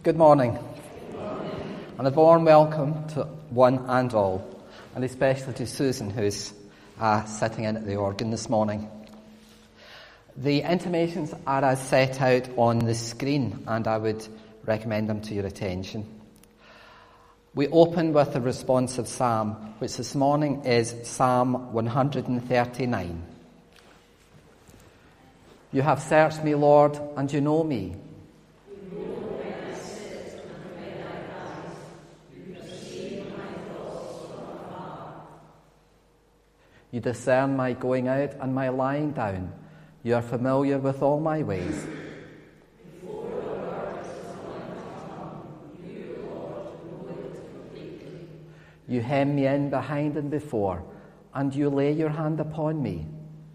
Good morning. And a warm welcome to one and all, and especially to Susan, who's sitting in at the organ this morning. The intimations are as set out on the screen, and I would recommend them to your attention. We open with a responsive psalm, which this morning is Psalm 139. You have searched me, Lord, and you know me. You discern my going out and my lying down. You are familiar with all my ways. You hem me in behind and before, and you lay your hand upon me.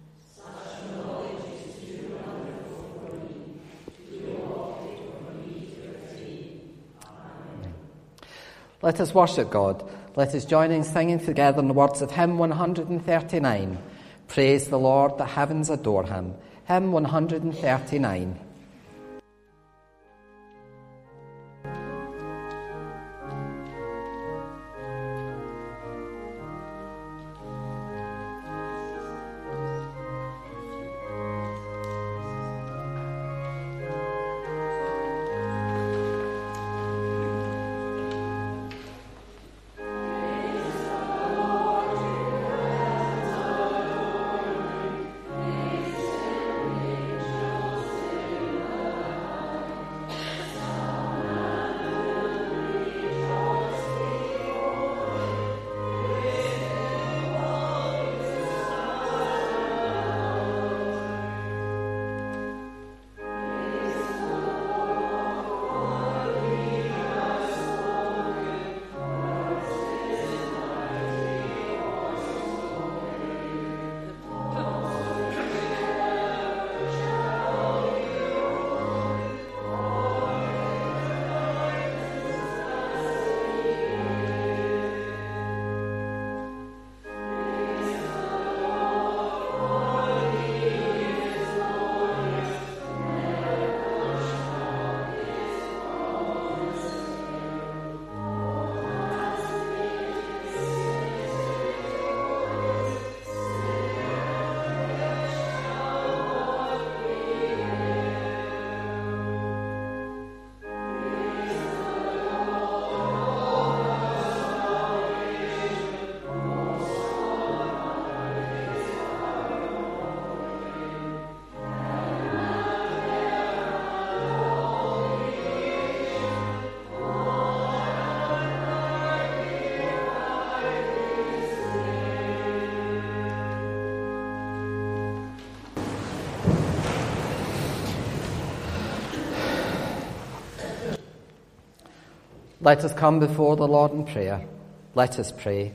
Let us worship God. Let us join in singing together in the words of hymn 139. Praise the Lord, the heavens adore him. Hymn 139. Let us come before the Lord in prayer. Let us pray.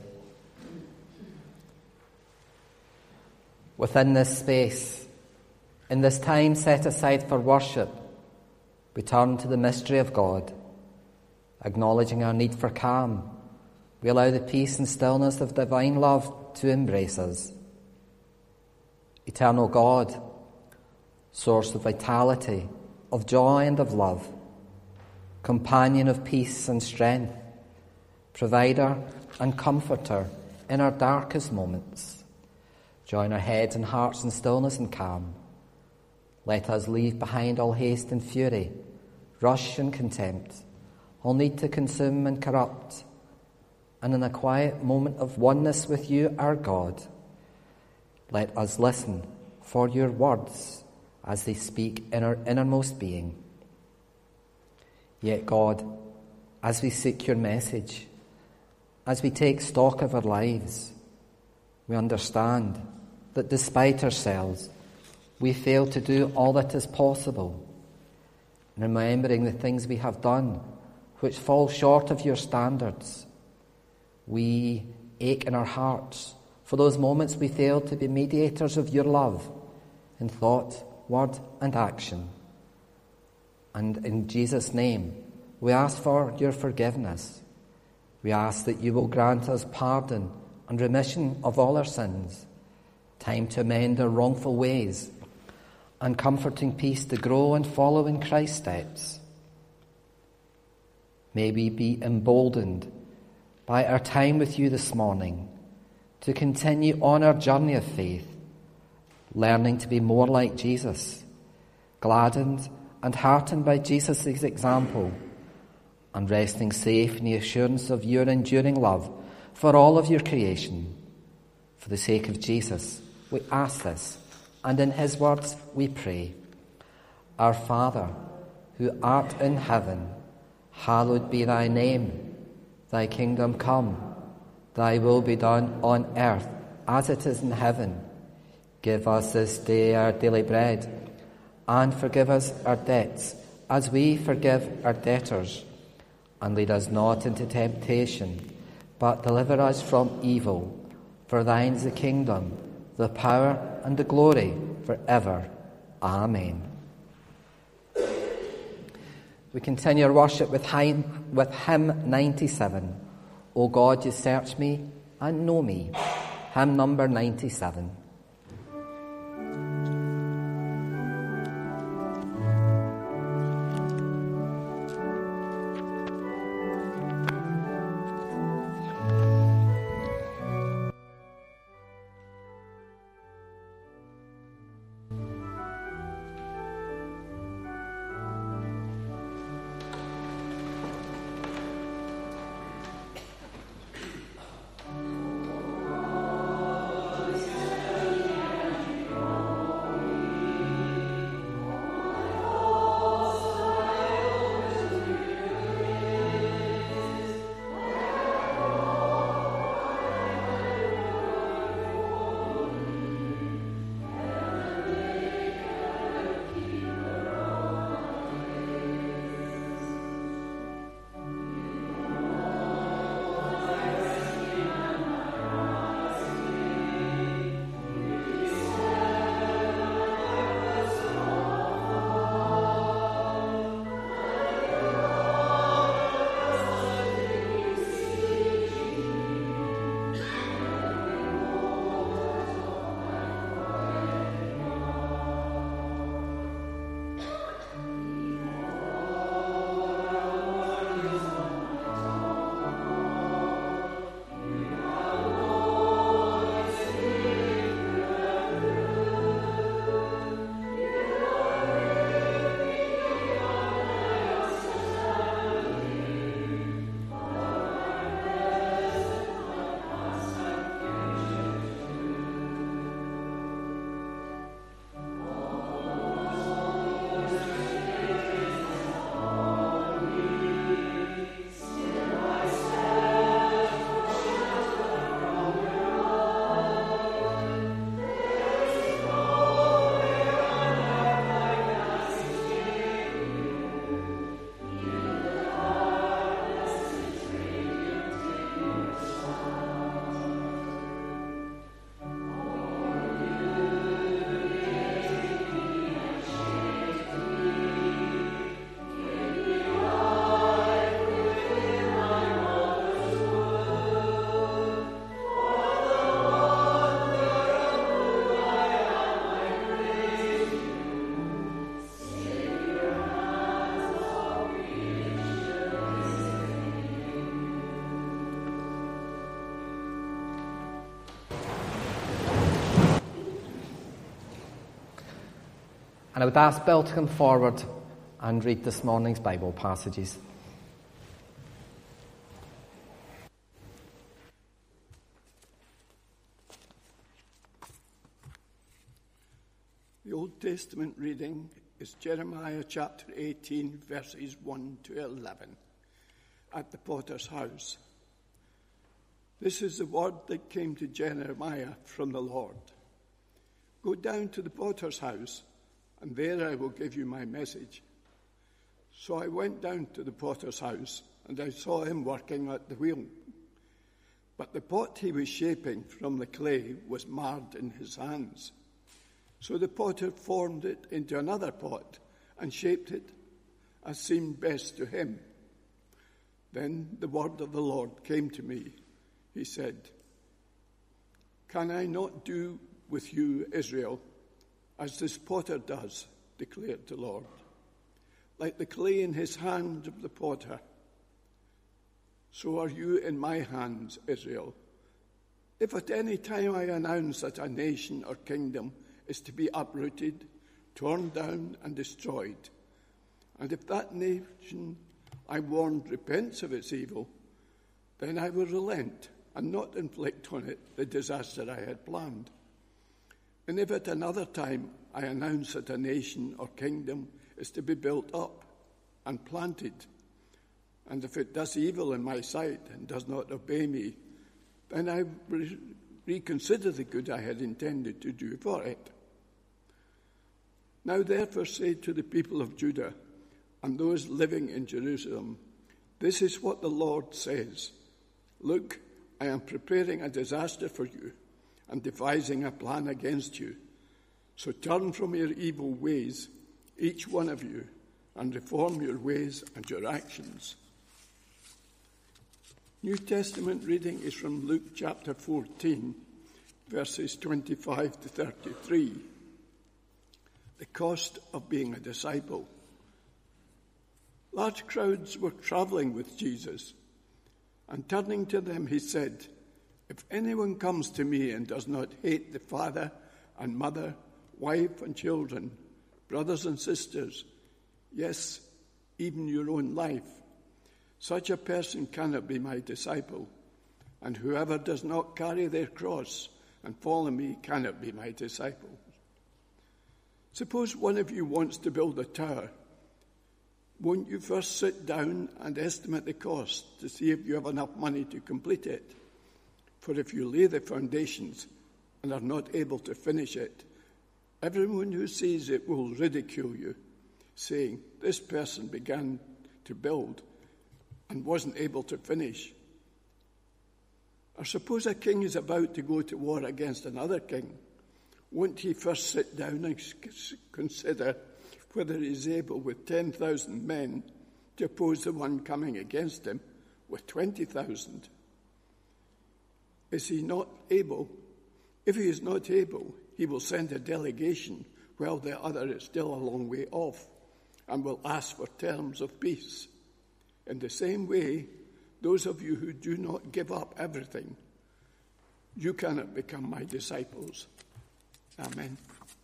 Within this space, in this time set aside for worship, we turn to the mystery of God. Acknowledging our need for calm, we allow the peace and stillness of divine love to embrace us. Eternal God, source of vitality, of joy and of love, companion of peace and strength, provider and comforter in our darkest moments. Join our heads and hearts in stillness and calm. Let us leave behind all haste and fury, rush and contempt, all need to consume and corrupt, and in a quiet moment of oneness with you, our God, let us listen for your words as they speak in our innermost being. Yet, God, as we seek your message, as we take stock of our lives, we understand that despite ourselves, we fail to do all that is possible. Remembering the things we have done which fall short of your standards, we ache in our hearts for those moments we fail to be mediators of your love in thought, word and action. And in Jesus' name, we ask for your forgiveness. We ask that you will grant us pardon and remission of all our sins, time to amend our wrongful ways, and comforting peace to grow and follow in Christ's steps. May we be emboldened by our time with you this morning to continue on our journey of faith, learning to be more like Jesus, gladdened and heartened by Jesus' example, and resting safe in the assurance of your enduring love for all of your creation. For the sake of Jesus, we ask this, and in his words we pray. Our Father, who art in heaven, hallowed be thy name. Thy kingdom come, thy will be done on earth as it is in heaven. Give us this day our daily bread, and forgive us our debts as we forgive our debtors. And lead us not into temptation, but deliver us from evil. For thine is the kingdom, the power, and the glory forever. Amen. We continue our worship with hymn 97. O God, you search me and know me. Hymn number 97. And I would ask Bill to come forward and read this morning's Bible passages. The Old Testament reading is Jeremiah chapter 18, verses 1 to 11, at the potter's house. This is the word that came to Jeremiah from the Lord. Go down to the potter's house, and there I will give you my message. So I went down to the potter's house, and I saw him working at the wheel. But the pot he was shaping from the clay was marred in his hands. So the potter formed it into another pot and shaped it as seemed best to him. Then the word of the Lord came to me. He said, "Can I not do with you, Israel, as this potter does, declared the Lord? Like the clay in his hand of the potter, so are you in my hands, Israel. If at any time I announce that a nation or kingdom is to be uprooted, torn down and destroyed, and if that nation I warned repents of its evil, then I will relent and not inflict on it the disaster I had planned. And if at another time I announce that a nation or kingdom is to be built up and planted, and if it does evil in my sight and does not obey me, then I reconsider the good I had intended to do for it. Now therefore say to the people of Judah and those living in Jerusalem, this is what the Lord says. Look, I am preparing a disaster for you and devising a plan against you. So turn from your evil ways, each one of you, and reform your ways and your actions. New Testament reading is from Luke chapter 14, verses 25 to 33. The cost of being a disciple. Large crowds were traveling with Jesus, and turning to them he said, if anyone comes to me and does not hate the father and mother, wife and children, brothers and sisters, yes, even your own life, such a person cannot be my disciple, and whoever does not carry their cross and follow me cannot be my disciple. Suppose one of you wants to build a tower. Won't you first sit down and estimate the cost to see if you have enough money to complete it? For if you lay the foundations and are not able to finish it, everyone who sees it will ridicule you, saying, this person began to build and wasn't able to finish. Or suppose a king is about to go to war against another king. Won't he first sit down and consider whether he is able with 10,000 men to oppose the one coming against him with 20,000? Is he not able? If he is not able, he will send a delegation while the other is still a long way off and will ask for terms of peace. In the same way, those of you who do not give up everything, you cannot become my disciples. Amen.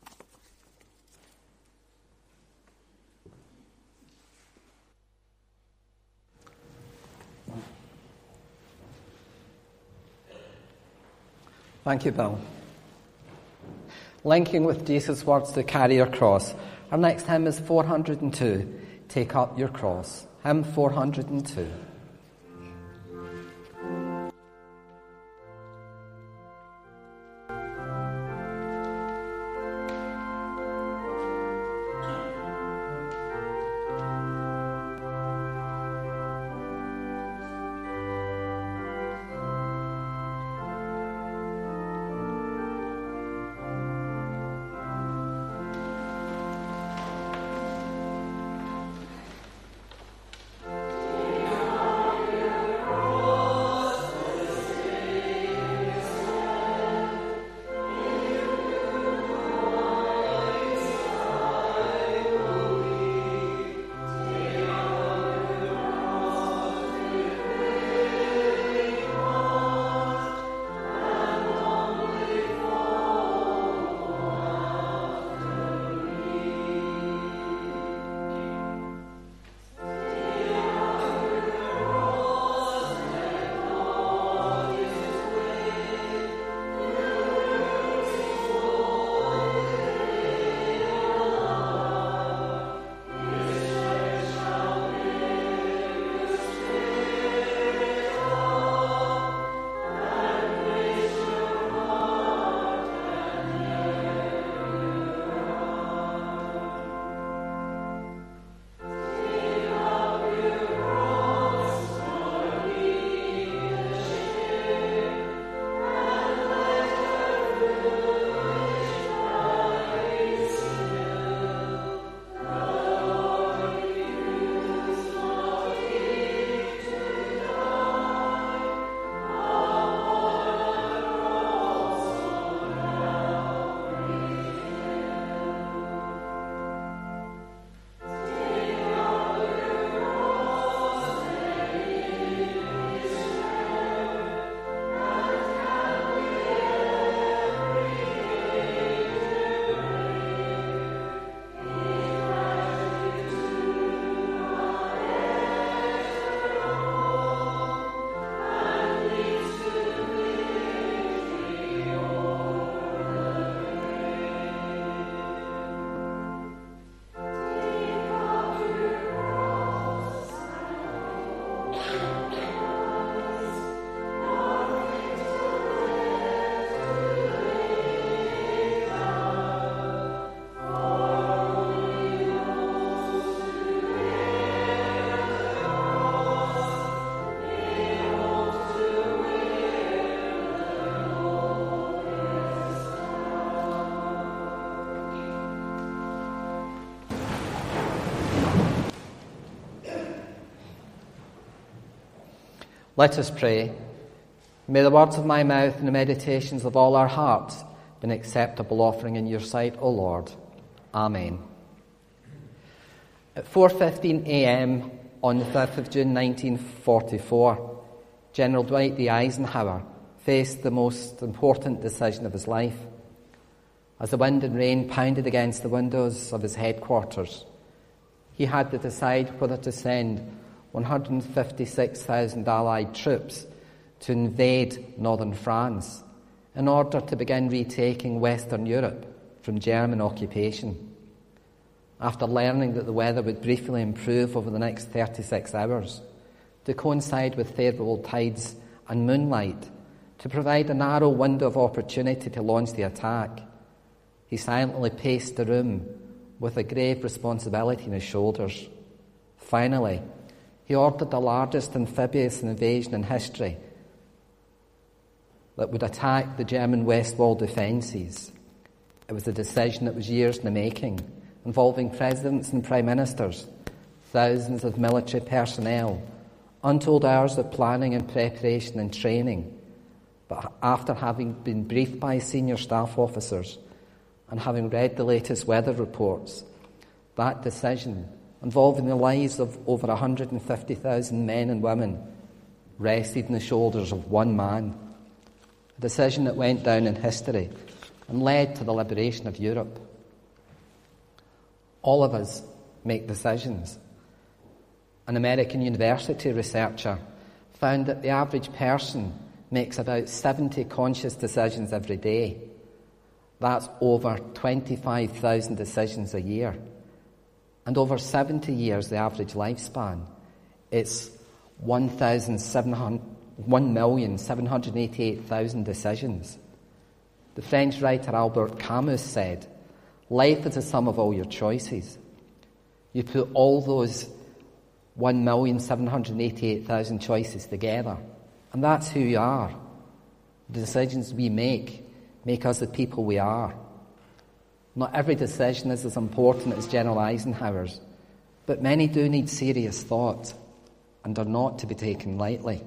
Thank you, Bill. Linking with Jesus' words to carry your cross, our next hymn is 402, Take Up Your Cross. Hymn 402. Take Let us pray. May the words of my mouth and the meditations of all our hearts be an acceptable offering in your sight, O Lord. Amen. At 4:15 a.m. on the 5th of June 1944, General Dwight D. Eisenhower faced the most important decision of his life. As the wind and rain pounded against the windows of his headquarters, he had to decide whether to send 156,000 Allied troops to invade northern France in order to begin retaking Western Europe from German occupation. After learning that the weather would briefly improve over the next 36 hours, to coincide with favourable tides and moonlight, to provide a narrow window of opportunity to launch the attack, he silently paced the room with a grave responsibility on his shoulders. Finally, he ordered the largest amphibious invasion in history that would attack the German West Wall defences. It was a decision that was years in the making, involving presidents and prime ministers, thousands of military personnel, untold hours of planning and preparation and training. But after having been briefed by senior staff officers and having read the latest weather reports, that decision, involving the lives of over 150,000 men and women, rested on the shoulders of one man. A decision that went down in history and led to the liberation of Europe. All of us make decisions. An American university researcher found that the average person makes about 70 conscious decisions every day. That's over 25,000 decisions a year. And over 70 years, the average lifespan, it's 1,788,000 decisions. The French writer Albert Camus said, "Life is the sum of all your choices." You put all those 1,788,000 choices together, and that's who you are. The decisions we make us the people we are. Not every decision is as important as General Eisenhower's, but many do need serious thought and are not to be taken lightly.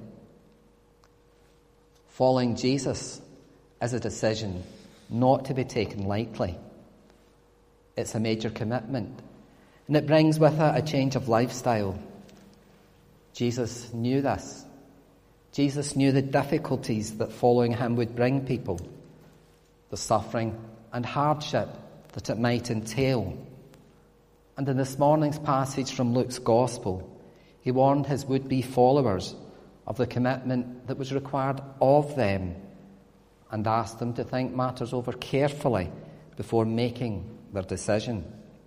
Following Jesus is a decision not to be taken lightly. It's a major commitment, and it brings with it a change of lifestyle. Jesus knew this. Jesus knew the difficulties that following him would bring people, the suffering and hardship that it might entail. And in this morning's passage from Luke's Gospel, he warned his would-be followers of the commitment that was required of them and asked them to think matters over carefully before making their decision.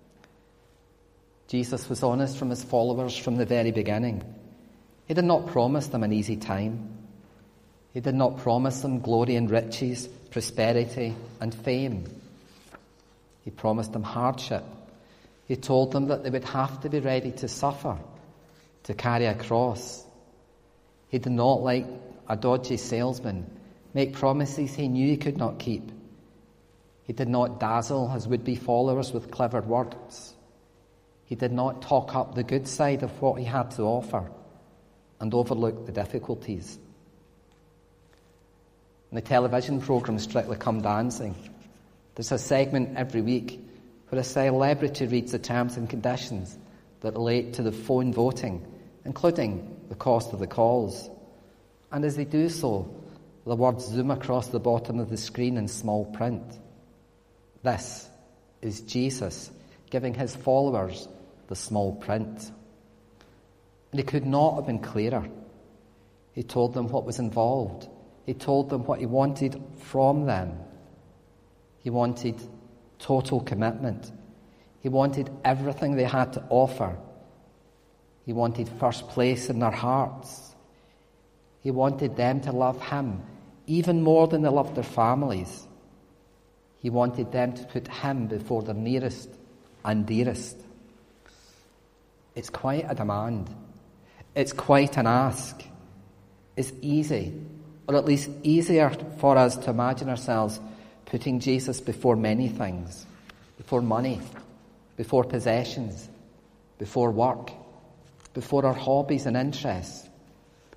Jesus was honest from his followers from the very beginning. He did not promise them an easy time. He did not promise them glory and riches, prosperity and fame. He promised them hardship. He told them that they would have to be ready to suffer, to carry a cross. He did not, like a dodgy salesman, make promises he knew he could not keep. He did not dazzle his would-be followers with clever words. He did not talk up the good side of what he had to offer and overlook the difficulties. In the television programme Strictly Come Dancing, there's a segment every week where a celebrity reads the terms and conditions that relate to the phone voting, including the cost of the calls. And as they do so, the words zoom across the bottom of the screen in small print. This is Jesus giving his followers the small print. And he could not have been clearer. He told them what was involved. He told them what he wanted from them. He wanted total commitment. He wanted everything they had to offer. He wanted first place in their hearts. He wanted them to love him even more than they loved their families. He wanted them to put him before their nearest and dearest. It's quite a demand. It's quite an ask. It's easy, or at least easier for us to imagine ourselves putting Jesus before many things, before money, before possessions, before work, before our hobbies and interests.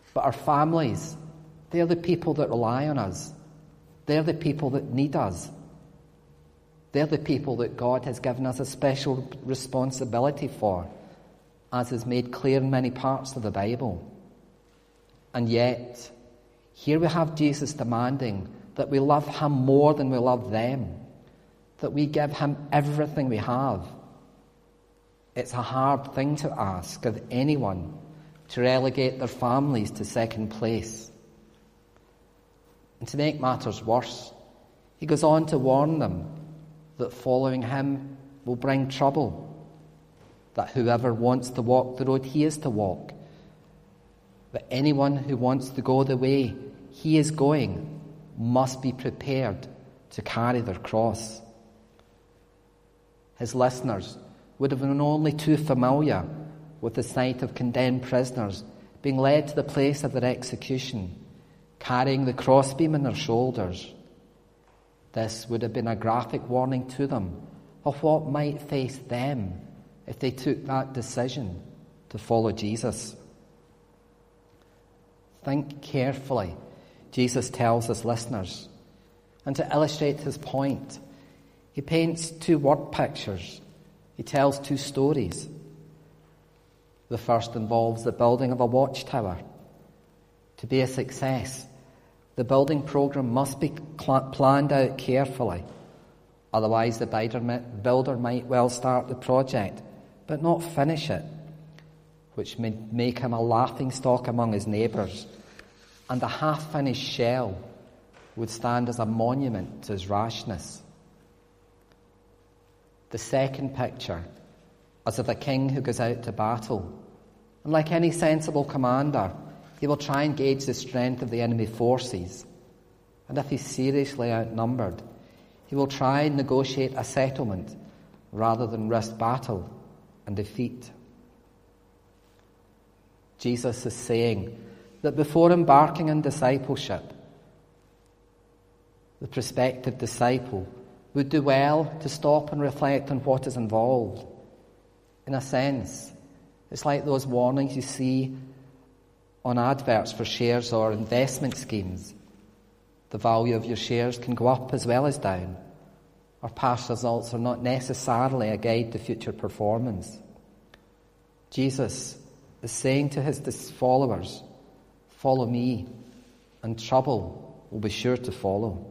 But our families, they're the people that rely on us. They're the people that need us. They're the people that God has given us a special responsibility for, as is made clear in many parts of the Bible. And yet, here we have Jesus demanding that we love him more than we love them, that we give him everything we have. It's a hard thing to ask of anyone to relegate their families to second place. And to make matters worse, he goes on to warn them that following him will bring trouble, that whoever wants to walk the road he is to walk, that anyone who wants to go the way he is going must be prepared to carry their cross. His listeners would have been only too familiar with the sight of condemned prisoners being led to the place of their execution, carrying the crossbeam on their shoulders. This would have been a graphic warning to them of what might face them if they took that decision to follow Jesus. Think carefully, Jesus tells his listeners. And to illustrate his point, he paints two word pictures. He tells two stories. The first involves the building of a watchtower. To be a success, the building program must be planned out carefully. Otherwise, the builder might well start the project, but not finish it, which may make him a laughingstock among his neighbours, and the half-finished shell would stand as a monument to his rashness. The second picture is of a king who goes out to battle, and like any sensible commander, he will try and gauge the strength of the enemy forces, and if he's seriously outnumbered, he will try and negotiate a settlement rather than risk battle and defeat. Jesus is saying that before embarking on discipleship, the prospective disciple would do well to stop and reflect on what is involved. In a sense, it's like those warnings you see on adverts for shares or investment schemes. The value of your shares can go up as well as down. Our past results are not necessarily a guide to future performance. Jesus is saying to his followers, "Follow me, and trouble will be sure to follow."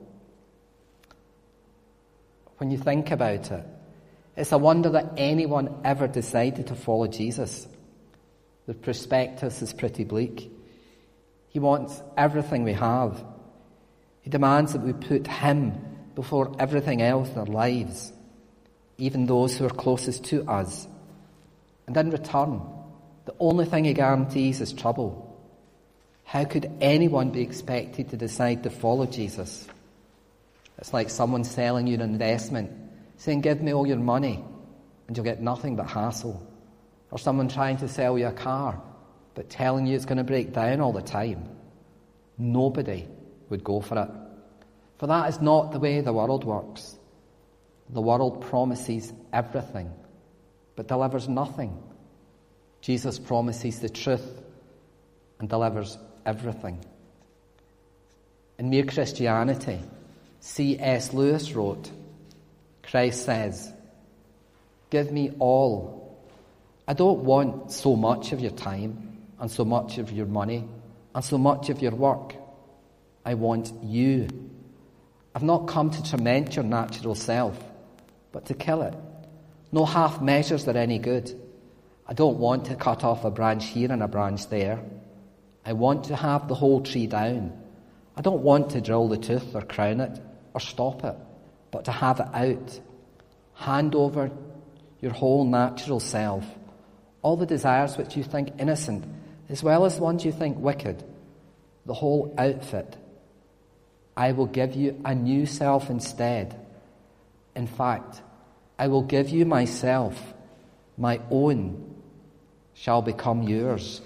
When you think about it, it's a wonder that anyone ever decided to follow Jesus. The prospectus is pretty bleak. He wants everything we have. He demands that we put him before everything else in our lives, even those who are closest to us. And in return, the only thing he guarantees is trouble. How could anyone be expected to decide to follow Jesus? It's like someone selling you an investment, saying, "Give me all your money," and you'll get nothing but hassle. Or someone trying to sell you a car, but telling you it's going to break down all the time. Nobody would go for it. For that is not the way the world works. The world promises everything, but delivers nothing. Jesus promises the truth and delivers everything. In Mere Christianity, C.S. Lewis wrote, Christ says, "Give me all. I don't want so much of your time and so much of your money and so much of your work. I want you. I've not come to torment your natural self, but to kill it. No half measures are any good. I don't want to cut off a branch here and a branch there. I want to have the whole tree down. I don't want to drill the tooth or crown it or stop it, but to have it out. Hand over your whole natural self, all the desires which you think innocent, as well as ones you think wicked, the whole outfit. I will give you a new self instead. In fact, I will give you myself. My own shall become yours."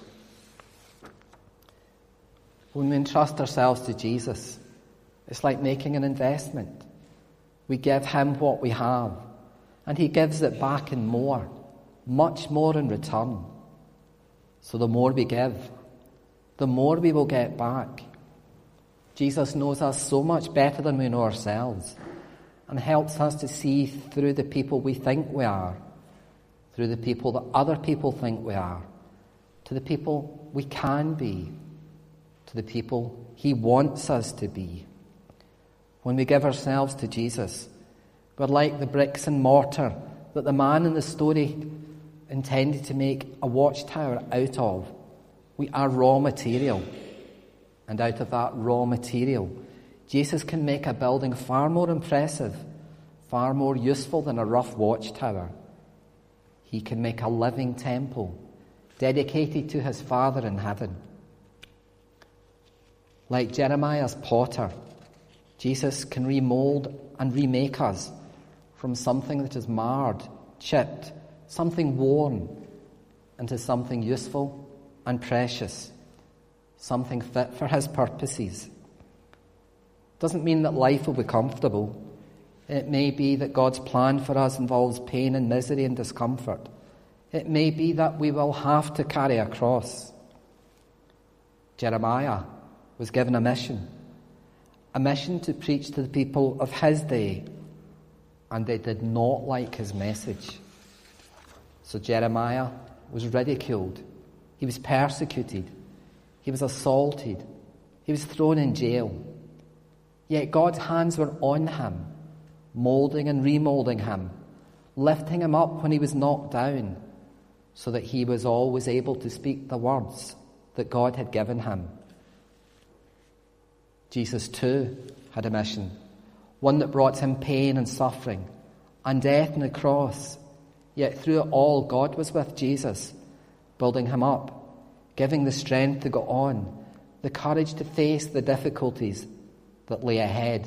When we entrust ourselves to Jesus, it's like making an investment. We give him what we have, and he gives it back in more, much more in return. So the more we give, the more we will get back. Jesus knows us so much better than we know ourselves and helps us to see through the people we think we are, through the people that other people think we are, to the people we can be, to the people he wants us to be. When we give ourselves to Jesus, we're like the bricks and mortar that the man in the story intended to make a watchtower out of. We are raw material. And out of that raw material, Jesus can make a building far more impressive, far more useful than a rough watchtower. He can make a living temple dedicated to his Father in heaven. Like Jeremiah's potter, Jesus can remold and remake us from something that is marred, chipped, something worn, into something useful and precious, something fit for his purposes. Doesn't mean that life will be comfortable. It may be that God's plan for us involves pain and misery and discomfort. It may be that we will have to carry a cross. Jeremiah was given a mission to preach to the people of his day, and they did not like his message. So Jeremiah was ridiculed. He was persecuted. He was assaulted. He was thrown in jail. Yet God's hands were on him, moulding and remoulding him, lifting him up when he was knocked down, so that he was always able to speak the words that God had given him. Jesus too had a mission, one that brought him pain and suffering and death on the cross. Yet through it all, God was with Jesus, building him up, giving the strength to go on, the courage to face the difficulties that lay ahead.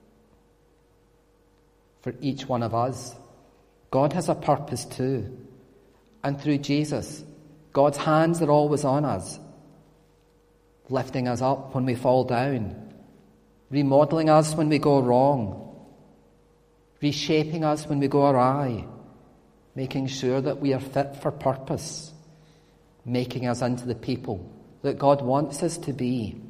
For each one of us, God has a purpose too. And through Jesus, God's hands are always on us, lifting us up when we fall down, remodeling us when we go wrong, reshaping us when we go awry, making sure that we are fit for purpose, making us into the people that God wants us to be.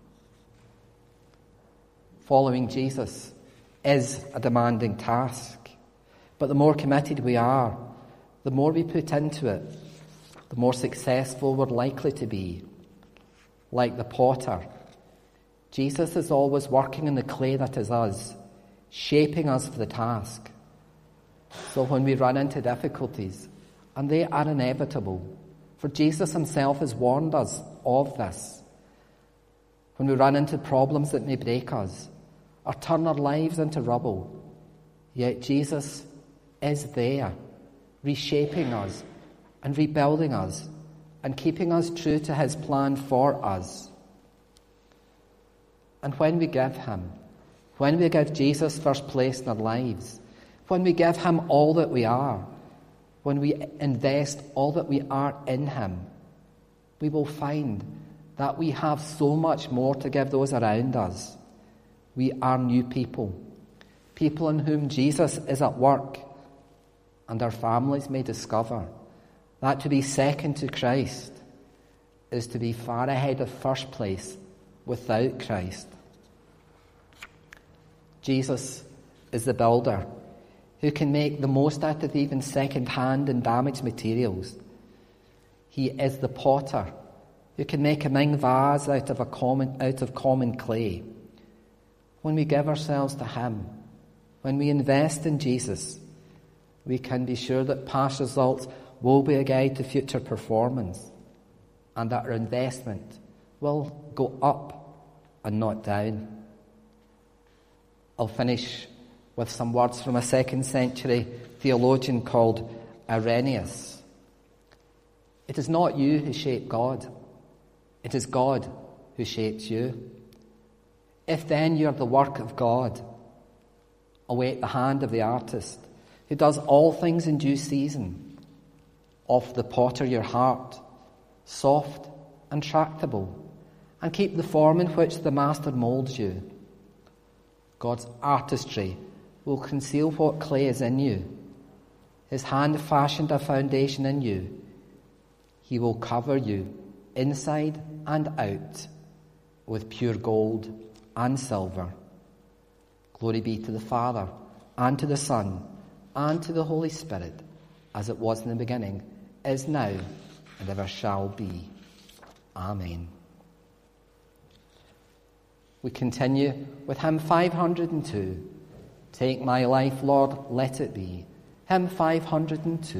Following Jesus is a demanding task, but the more committed we are, the more we put into it, the more successful we're likely to be. Like the potter, Jesus is always working in the clay that is us, shaping us for the task. So when we run into difficulties, and they are inevitable, for Jesus himself has warned us of this, when we run into problems that may break us, or turn our lives into rubble, yet Jesus is there, reshaping us and rebuilding us and keeping us true to his plan for us. And when we give him, when we give Jesus first place in our lives, when we give him all that we are, when we invest all that we are in him, we will find that we have so much more to give those around us. We are new people, people in whom Jesus is at work, and our families may discover that to be second to Christ is to be far ahead of first place without Christ. Jesus is the builder who can make the most out of even second-hand and damaged materials. He is the potter who can make a Ming vase out of common clay. When we give ourselves to him, when we invest in Jesus, we can be sure that past results will be a guide to future performance, and that our investment will go up and not down. I'll finish with some words from a 2nd century theologian called Irenaeus. It is not you who shape God. It is God who shapes you. If then you are the work of God, await the hand of the artist, who does all things in due season. Offer the potter your heart, soft and tractable, and keep the form in which the master moulds you. God's artistry will conceal what clay is in you. His hand fashioned a foundation in you. He will cover you inside and out, with pure gold and silver. Glory be to the Father, and to the Son, and to the Holy Spirit, as it was in the beginning, is now, and ever shall be. Amen. We continue with hymn 502. Take my life, Lord, let it be. Hymn 502.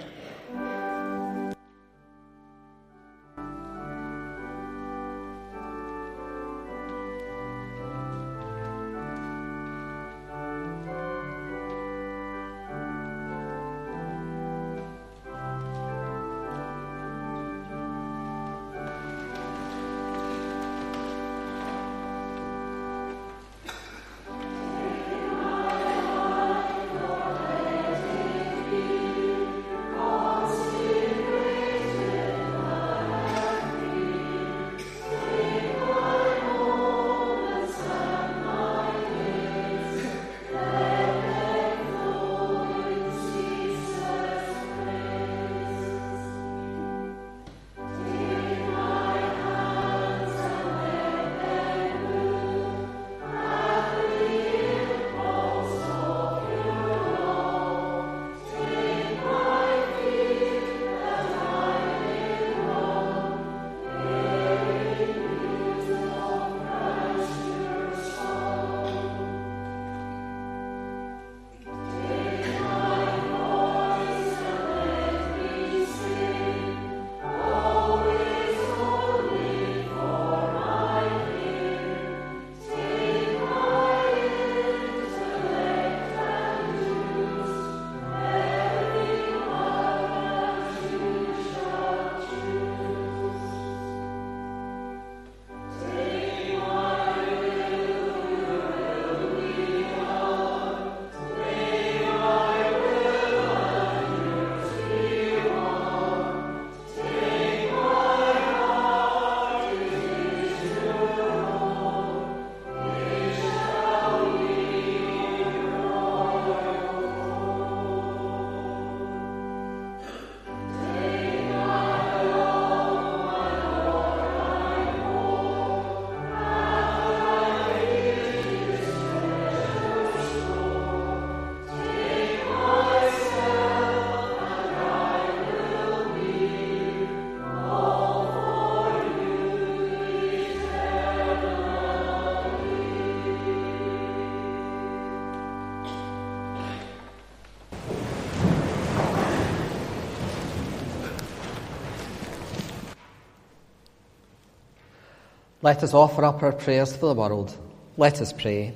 Let us offer up our prayers for the world. Let us pray.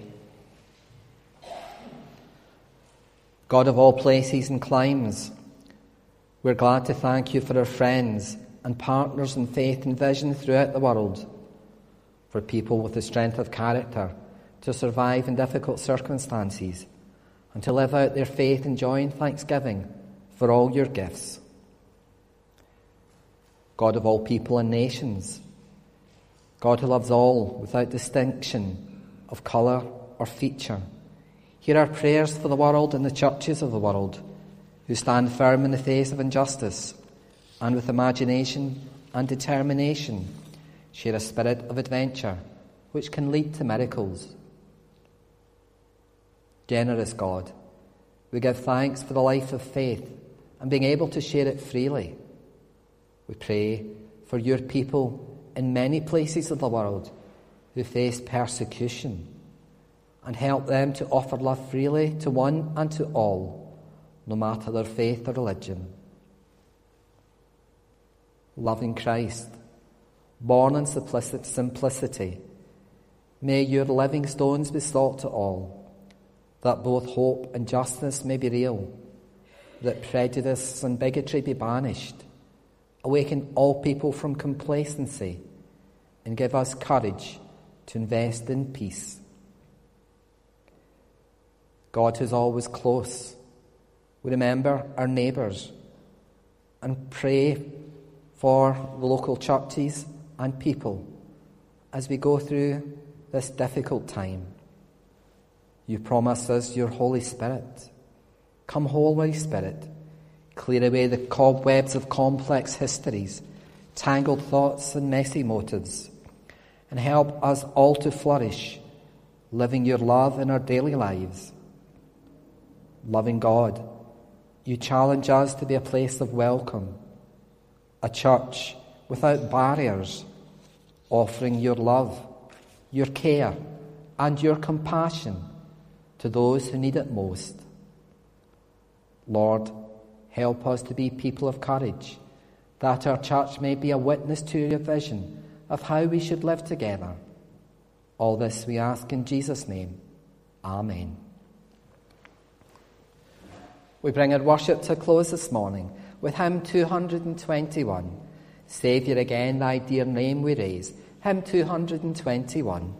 God of all places and climes, we're glad to thank you for our friends and partners in faith and vision throughout the world, for people with the strength of character to survive in difficult circumstances and to live out their faith in joy and thanksgiving for all your gifts. God of all people and nations, God who loves all without distinction of colour or feature, hear our prayers for the world and the churches of the world who stand firm in the face of injustice and with imagination and determination share a spirit of adventure which can lead to miracles. Generous God, we give thanks for the life of faith and being able to share it freely. We pray for your people in many places of the world who face persecution, and help them to offer love freely to one and to all, no matter their faith or religion. Loving Christ, born in simplicity, may your living stones be sought to all, that both hope and justice may be real, that prejudice and bigotry be banished. Awaken all people from complacency and give us courage to invest in peace. God who's always close, we remember our neighbours and pray for the local churches and people as we go through this difficult time. You promise us your Holy Spirit. Come, Holy Spirit, clear away the cobwebs of complex histories tangled thoughts and messy motives, and help us all to flourish, living your love in our daily lives. Loving God, you challenge us to be a place of welcome, a church without barriers, offering your love, your care, and your compassion to those who need it most. Lord, help us to be people of courage, that our church may be a witness to your vision of how we should live together. All this we ask in Jesus' name. Amen. We bring our worship to a close this morning with hymn 221. Saviour, again thy dear name we raise. Hymn 221.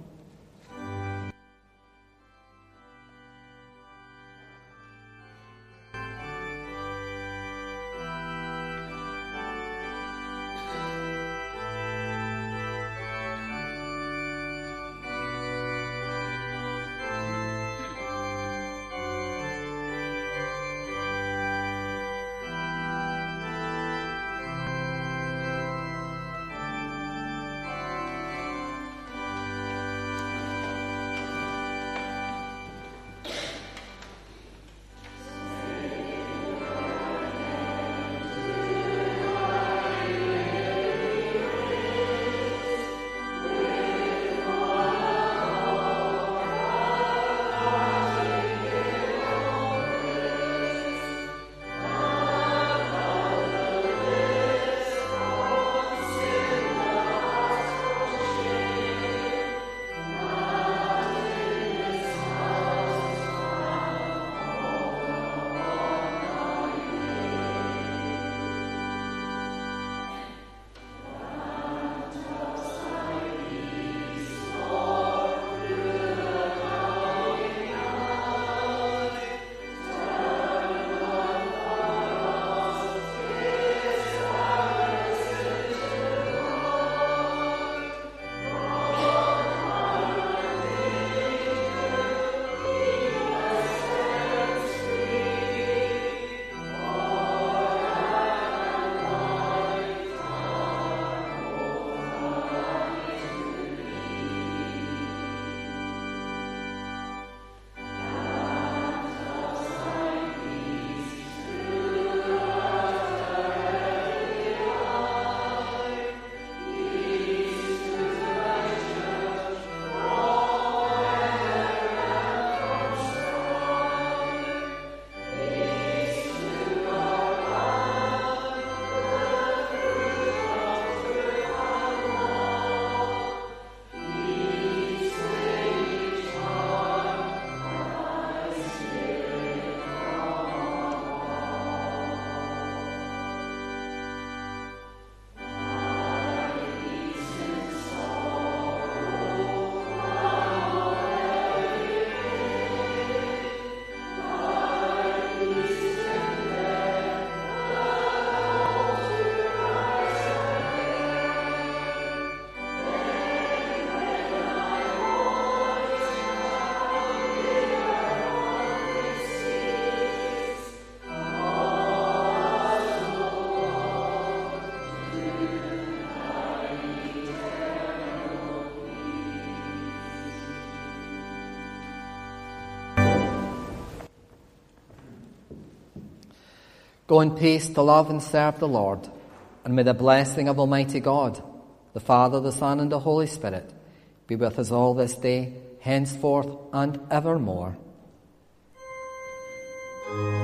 Go in peace to love and serve the Lord, and may the blessing of Almighty God, the Father, the Son, and the Holy Spirit be with us all this day, henceforth and evermore.